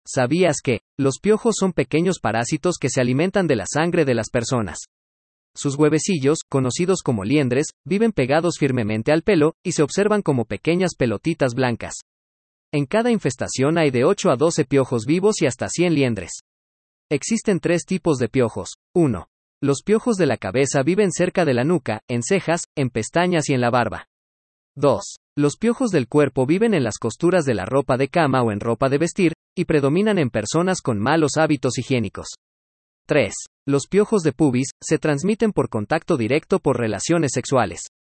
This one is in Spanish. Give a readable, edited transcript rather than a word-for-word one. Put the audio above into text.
¿Sabías que los piojos son pequeños parásitos que se alimentan de la sangre de las personas? Sus huevecillos, conocidos como liendres, viven pegados firmemente al pelo, y se observan como pequeñas pelotitas blancas. En cada infestación hay de 8 a 12 piojos vivos y hasta 100 liendres. Existen 3 tipos de piojos. 1. Los piojos de la cabeza viven cerca de la nuca, en cejas, en pestañas y en la barba. 2. Los piojos del cuerpo viven en las costuras de la ropa de cama o en ropa de vestir, y predominan en personas con malos hábitos higiénicos. 3. Los piojos de pubis se transmiten por contacto directo por relaciones sexuales.